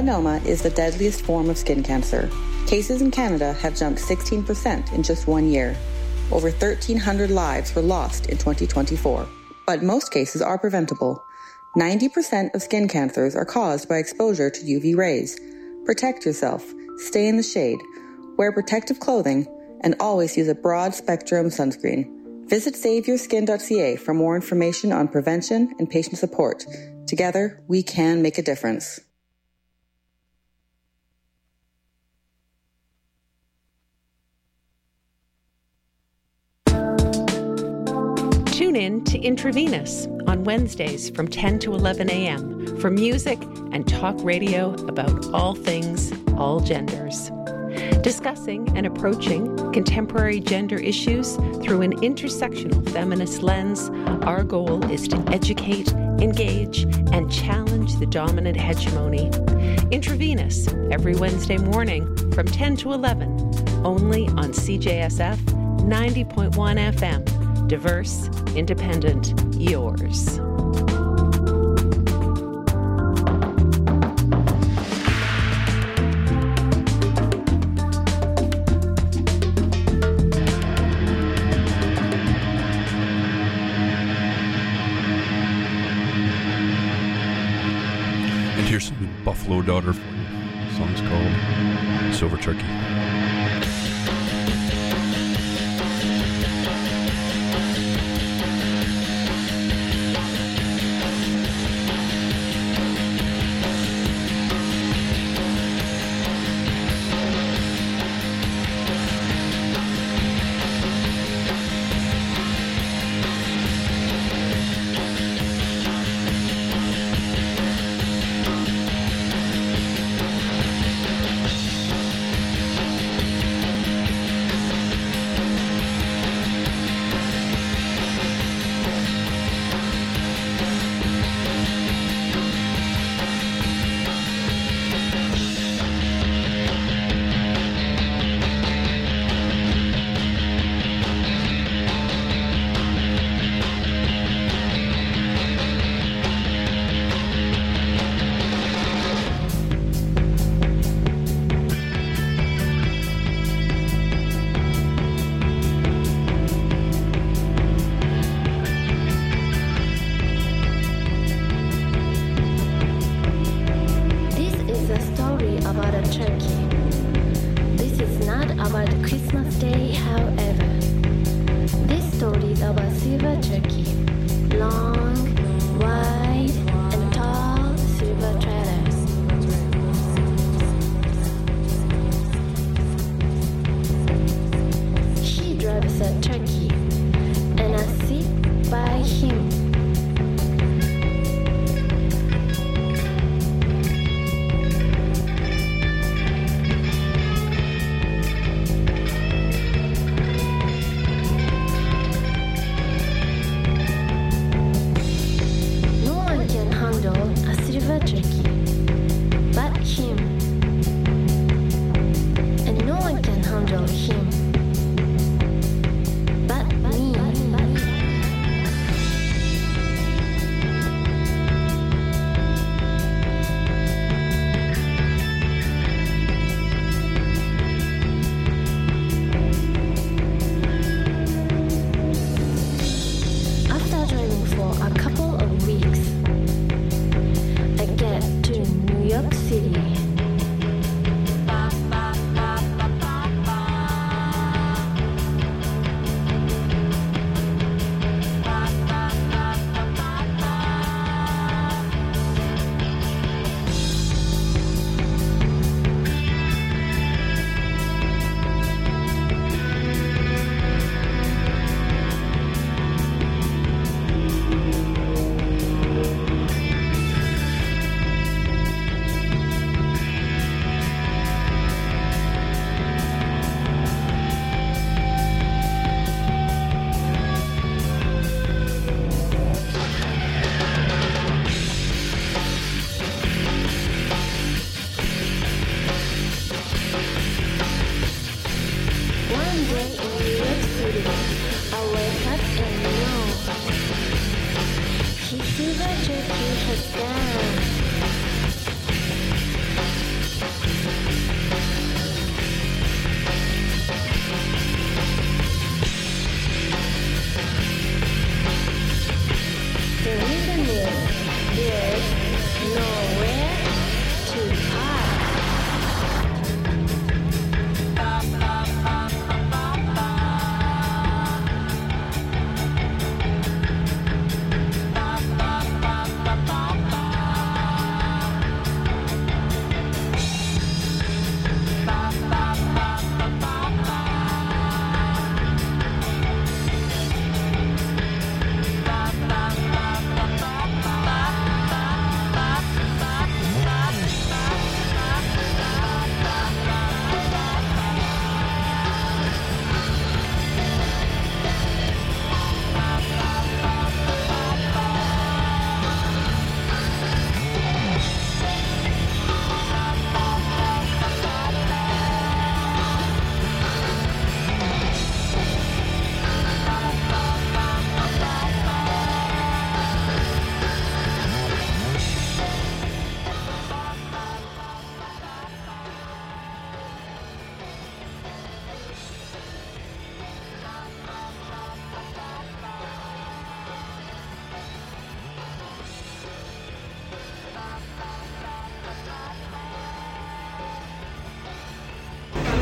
Melanoma is the deadliest form of skin cancer. Cases in Canada have jumped 16% in just 1 year. Over 1,300 lives were lost in 2024. But most cases are preventable. 90% of skin cancers are caused by exposure to UV rays. Protect yourself, stay in the shade, wear protective clothing, and always use a broad-spectrum sunscreen. Visit SaveYourSkin.ca for more information on prevention and patient support. Together, we can make a difference. Tune in to Intravenous on Wednesdays from 10 to 11 a.m. for music and talk radio about all things, all genders. Discussing and approaching contemporary gender issues through an intersectional feminist lens, our goal is to educate, engage, and challenge the dominant hegemony. Intravenous, every Wednesday morning from 10 to 11, only on CJSF 90.1 FM. Diverse, independent, yours. And here's some Buffalo Daughter for you. The song's called Silver Turkey.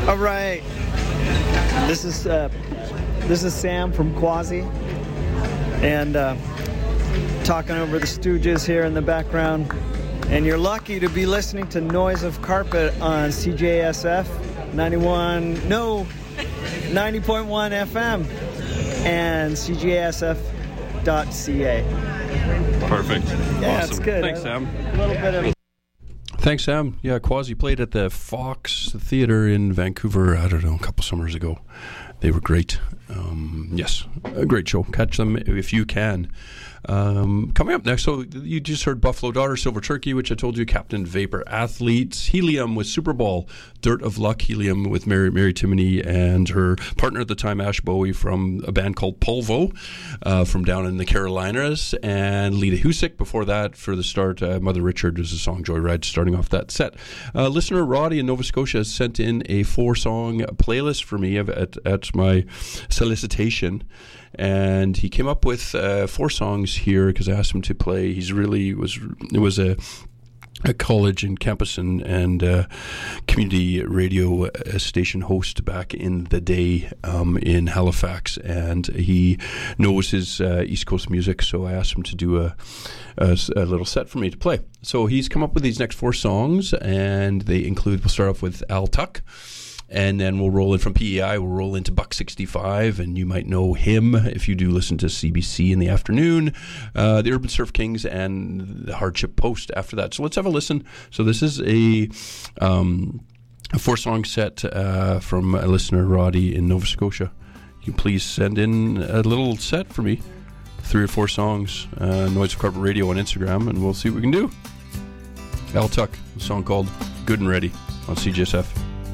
All right. This is Sam from Quasi, and talking over the Stooges here in the background. And you're lucky to be listening to Noise of Carpet on CJSF 90.1 FM and CJSF.ca. Perfect. Yeah, Awesome. It's good. Thanks, Sam. A little bit of... Thanks, Sam. Yeah, Quasi played at the Fox Theatre in Vancouver, I don't know, a couple summers ago. They were great. Yes, a great show. Catch them if you can. Coming up next, so you just heard Buffalo Daughter, Silver Turkey, which I told you, Captain Vapor Athletes, Helium with Super Bowl, Dirt of Luck, Helium with Mary Timony and her partner at the time, Ash Bowie, from a band called Polvo from down in the Carolinas, and Lita Husick before that. For the start, Mother Richard is the song Joyride, starting off that set. Listener Roddy in Nova Scotia has sent in a 4-song playlist for me at my solicitation. And he came up with 4 songs here because I asked him to play. It was a college and campus and community radio station host back in the day in Halifax, and he knows his East Coast music, so I asked him to do a little set for me to play. So he's come up with these next 4 songs, and we'll start off with Al Tuck. And then we'll roll in from PEI, we'll roll into Buck 65, and you might know him if you do listen to CBC in the afternoon, the Urban Surf Kings, and the Hardship Post after that. So let's have a listen. So this is a 4-song set from a listener, Roddy, in Nova Scotia. You please send in a little set for me, 3 or 4 songs, Noise of Carpet Radio on Instagram, and we'll see what we can do. Al Tuck, a song called Good and Ready on CJSF.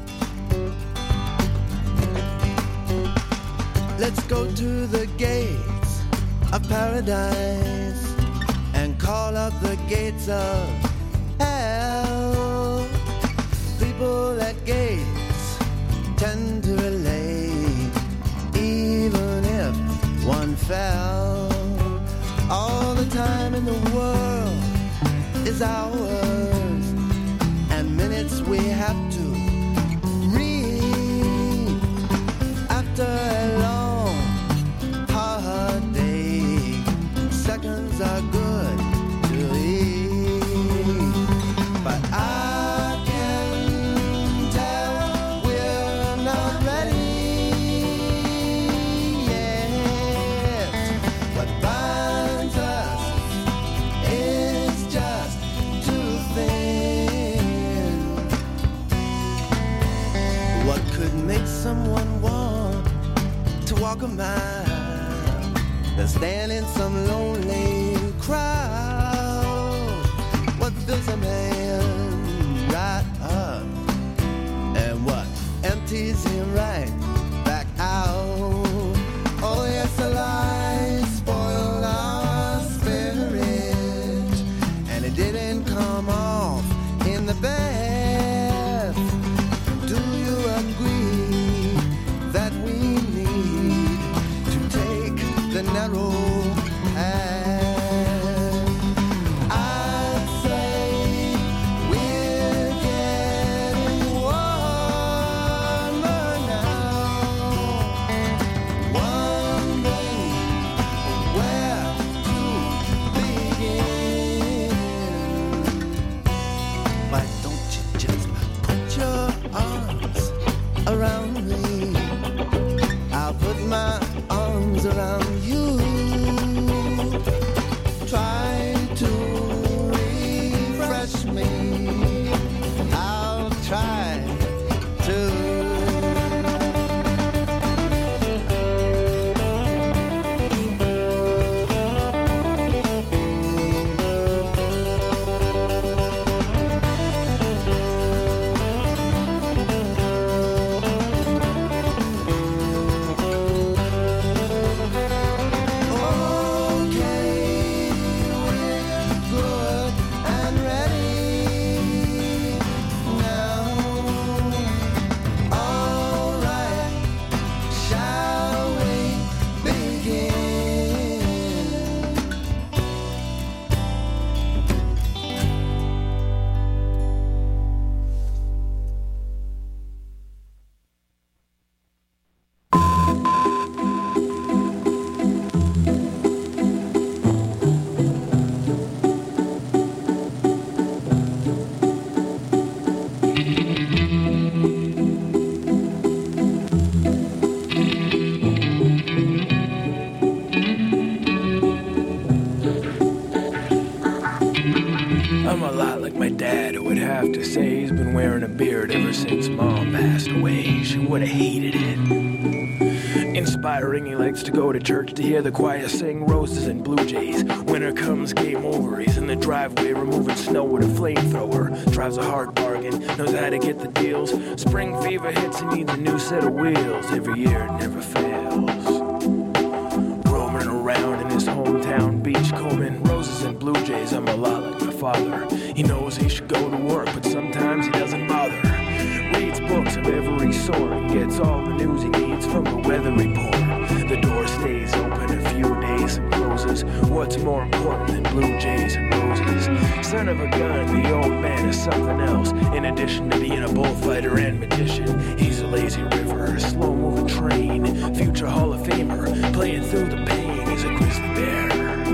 Let's go to the gates of paradise and call up the gates of hell. People at gates tend to relate, even if one fell. All the time in the world is ours, and minutes we have to read after a long seconds are good to eat, but I can tell we're not ready yet. What binds us is just too thin. What could make someone want to walk a mile than stand in some lonely crowd? What fills a man right up, and what empties him right back out? Oh yes, the lies spoiled our spirit, and it didn't come off in the bath. Do you agree that we need to take the narrow path? I'm a lot like my dad, who would have to say he's been wearing a beard ever since Mom passed away. She would have hated it. Inspiring, he likes to go to church to hear the choir sing Roses and Blue Jays. Winter comes, game over, he's in the driveway removing snow with a flamethrower. Drives a hard bargain, knows how to get the deals. Spring fever hits, he needs a new set of wheels. Every year it never fails. Roaming around in his hometown, beachcombing Roses and Blue Jays. I'm a lot like my father. He knows he should go to work, but sometimes he doesn't bother. Reads books of every sort and gets all the news he needs from the weather report. The door stays open a few days and closes. What's more important than Blue Jays and roses? Son of a gun, the old man is something else. In addition to being a bullfighter and magician, he's a lazy river, a slow-moving train, future Hall of Famer, playing through the pain. He's a grizzly bear.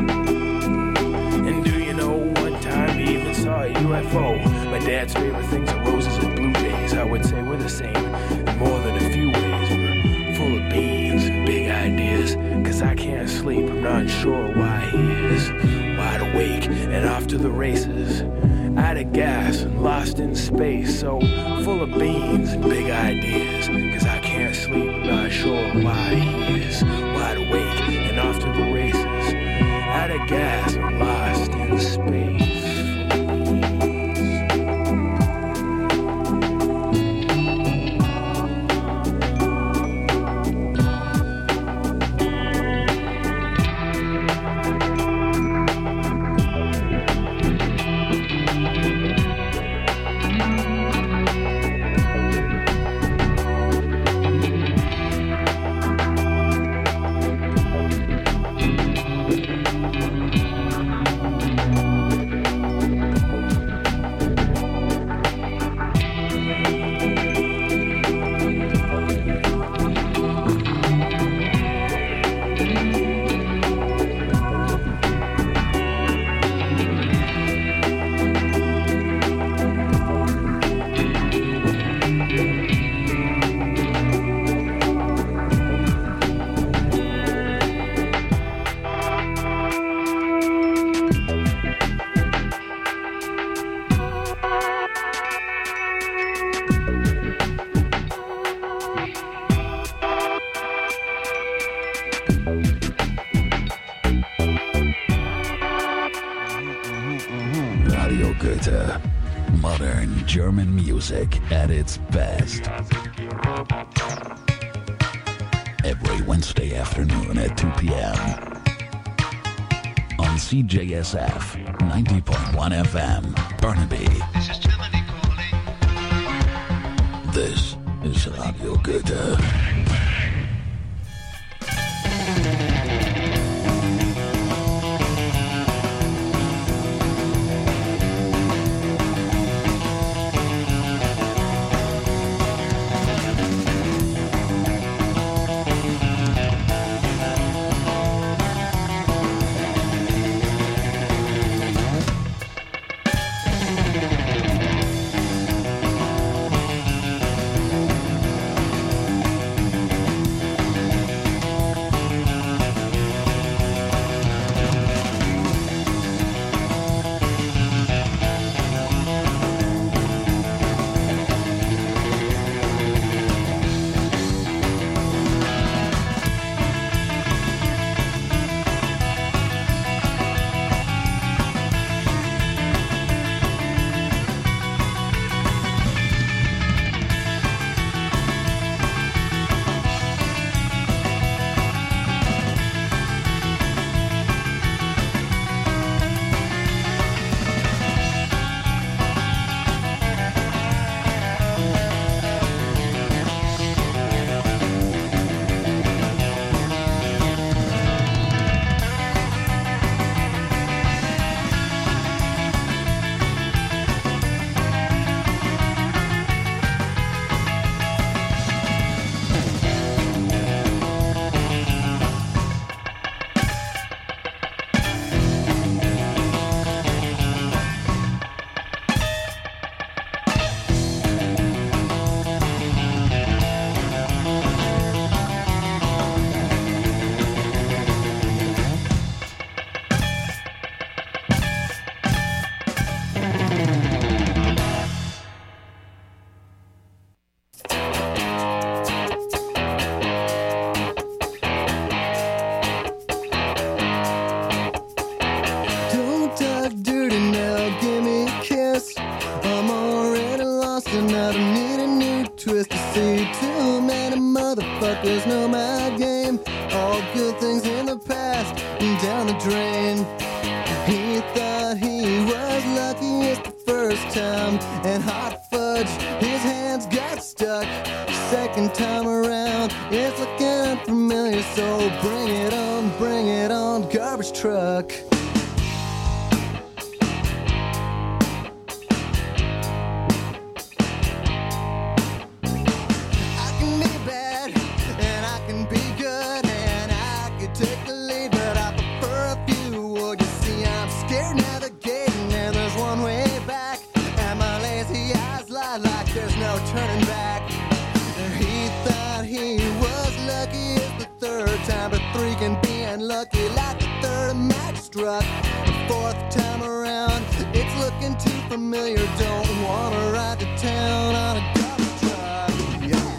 And do you know, one time he even saw a UFO. My dad's favorite things are roses and Blue Jays. I would say we're the same in more than a few ways. We're full of beans and big ideas. Cause I can't sleep, I'm not sure why he is. Wide awake and off to the races. Out of gas and lost in space. So full of beans and big ideas. Cause I can't sleep, I'm not sure why he is. Wide awake and off to the races. Out of gas and lost in space. Modern German music at its best. Every Wednesday afternoon at 2 p.m. on CJSF 90.1 FM, Burnaby. This is Germany calling. This is Radio Goethe. He thought he was lucky it's the first time, and hot fudge, his hands got stuck. Second time around, it's looking unfamiliar, so bring it on, garbage truck. I can be bad, and I can be good, and I could take the lead, but I prefer a few. Well, you see, I'm scared navigating, and there's one way back, and my lazy eyes lie like there's no turning back. He thought he was lucky it's the third time, but three can be unlucky like the third match struck. The fourth time around, it's looking too familiar. Don't wanna ride to town on a garbage truck. Yeah.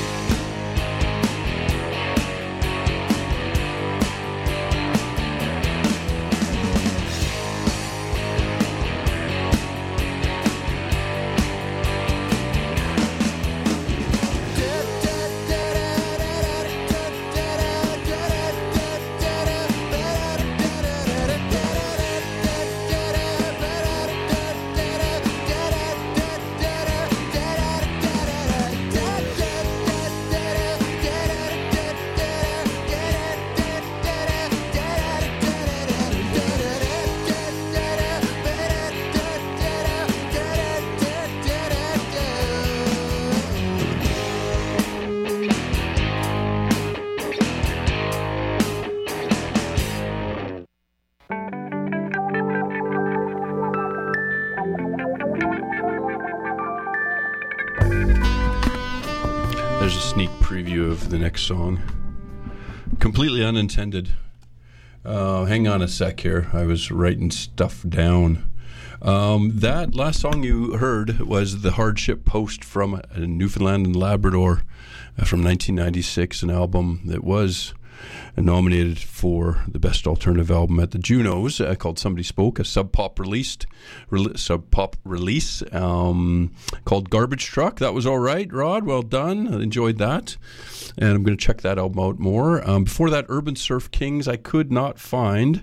There's a sneak preview of the next song. Completely unintended. Hang on a sec here. I was writing stuff down. That last song you heard was The Hardship Post from Newfoundland and Labrador from 1996, an album that was nominated for the best alternative album at the Junos, called Somebody Spoke, a Sub Pop release called Garbage Truck. That was all right, Rod. Well done. I enjoyed that. And I'm going to check that album out more. Before that, Urban Surf Kings. I could not find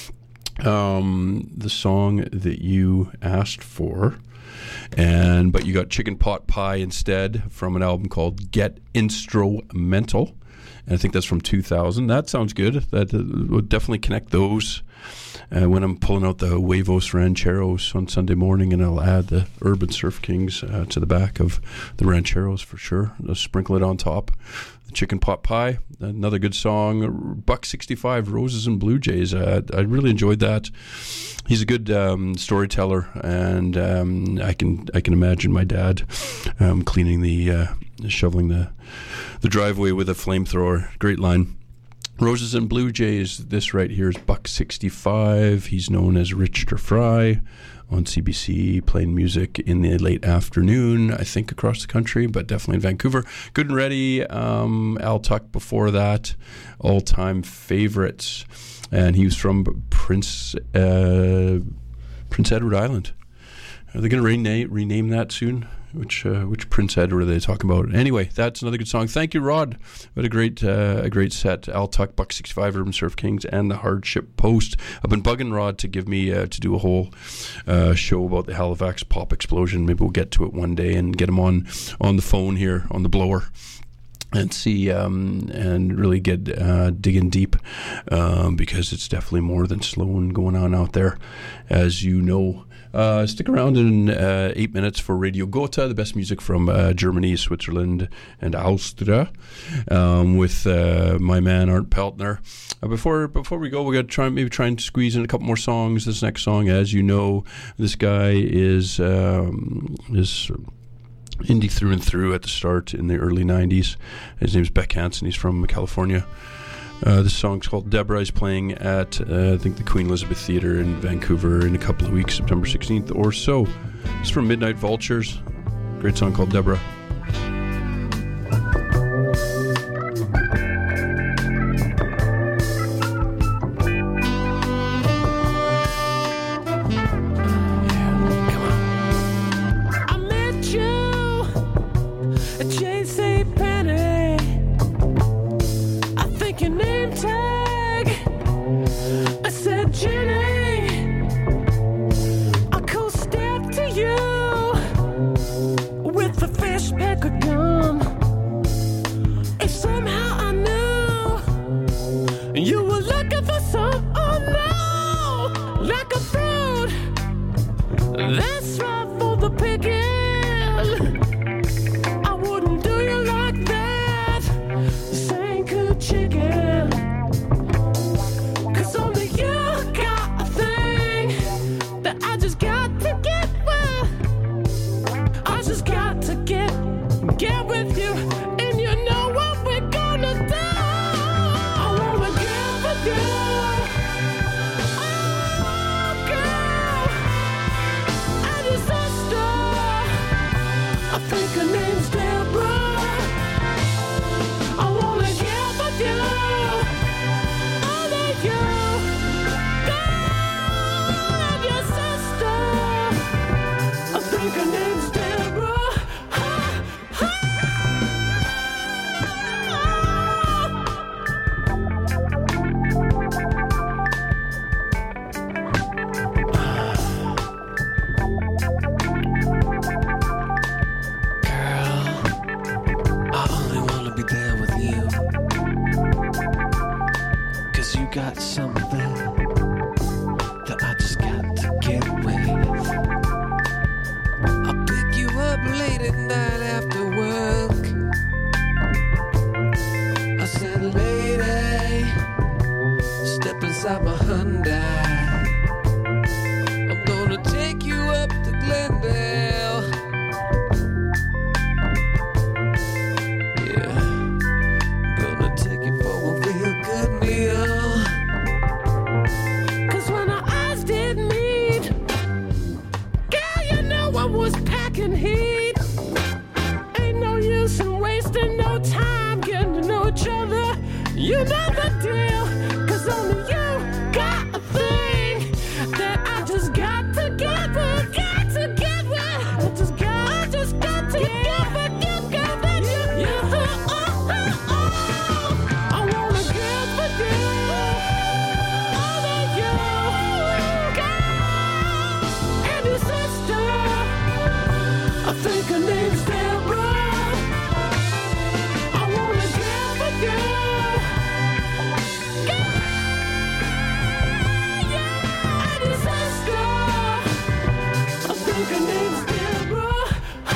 the song that you asked for. But you got Chicken Pot Pie instead from an album called Get Instrumental. And I think that's from 2000. That sounds good. That would definitely connect those when I'm pulling out the Huevos Rancheros on Sunday morning, and I'll add the Urban Surf Kings to the back of the Rancheros for sure. I'll sprinkle it on top. The Chicken Pot Pie, another good song. Buck 65, Roses and Blue Jays. I really enjoyed that. He's a good storyteller, and I can imagine my dad shoveling the driveway with a flamethrower. Great line. Roses and Blue Jays. This right here is Buck 65. He's known as Richter Fry on CBC, playing music in the late afternoon, I think across the country, but definitely in Vancouver. Good and Ready, Al Tuck before that, all-time favorites. And he was from Prince Edward Island. Are they going to rename that soon? Which Prince Edward are they talking about? Anyway, that's another good song. Thank you, Rod. What a great set. Al Tuck, Buck 65, Urban Surf Kings, and The Hardship Post. I've been bugging Rod to give me to do a whole show about the Halifax pop explosion. Maybe we'll get to it one day and get him on the phone here on the blower and see and really get digging deep because it's definitely more than Sloan going on out there, as you know. Stick around in 8 minutes for Radio Gotha, the best music from Germany, Switzerland, and Austria, with my man Arndt Peltner. Before we go, we're going to try and squeeze in a couple more songs. This next song, as you know, this guy is indie through and through at the start in the early 90s. His name's Beck Hansen. He's from California. This song's called Deborah. He's playing at, I think, the Queen Elizabeth Theatre in Vancouver in a couple of weeks, September 16th or so. It's from Midnight Vultures. Great song called Deborah. Jenny, That's right for the picking. I wouldn't do you like that. This ain't good chicken. 'Cause only you got a thing that I just got to get with. I just got to get with you. And you know what we're gonna do. I wanna get with you. I think her name's Deborah. I wanna get with you. Only you. Girl, I'm your sister. I think her name's Deborah. Got something that I just got to get with. I'll pick you up late at night after work. I said, lady, step inside my Hyundai. I'm gonna take you up to Glendale. Yeah, gonna take you for a real good meal. Was packing heat. Ain't no use in wasting no time getting to know each other. You know the deal. 'Cause only you got a thing that I just got to get with. Got to get with. I just got to get with you. I wanna get with you. Only you. And your sister. I think her name's Deborah. I wanna get with you. Yeah, and your sister. I think her name's Deborah.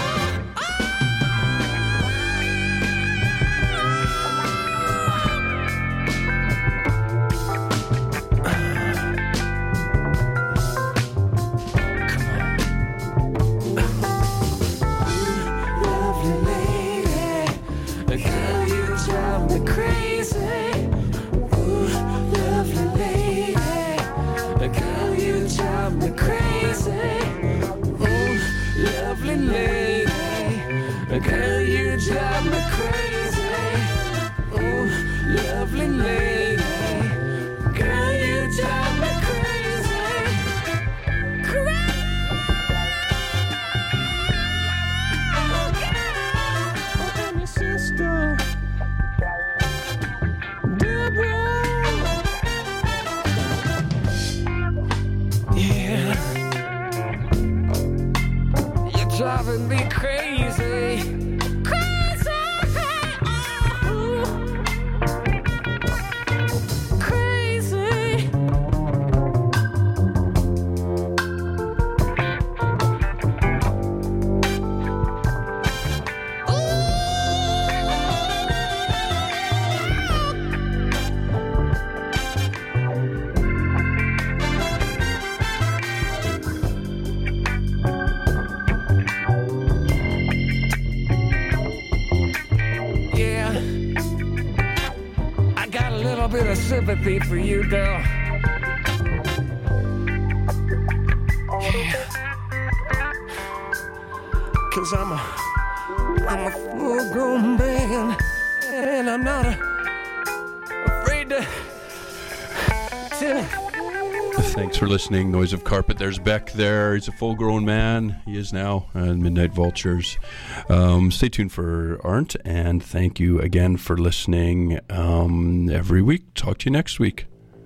Girl, you drive me crazy. Ooh, lovely lady. Girl, you drive me crazy. Crazy. Oh, and your sister, Deborah. Yeah. You're driving me crazy. Bit of sympathy for you, girl. Yeah. 'Cause I'm a full-grown man, and I'm not afraid to. Thanks for listening. Noise of Carpet. There's Beck there. He's a full-grown man. He is now. And Midnight Vultures. Stay tuned for Arndt, and thank you again for listening every week. Talk to you next week.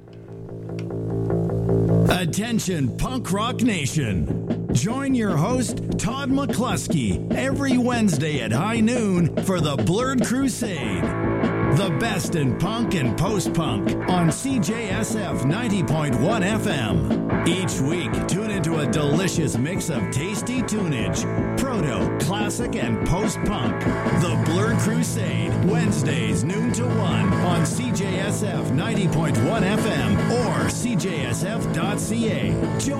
Attention, Punk Rock Nation. Join your host, Todd McCluskey, every Wednesday at high noon for the Blurred Crusade. The best in punk and post-punk on CJSF 90.1 FM. Each week, tune into a delicious mix of tasty tunage, proto, classic, and post-punk. The Blurred Crusade, Wednesdays noon to 1 on CJSF 90.1 FM or CJSF.ca.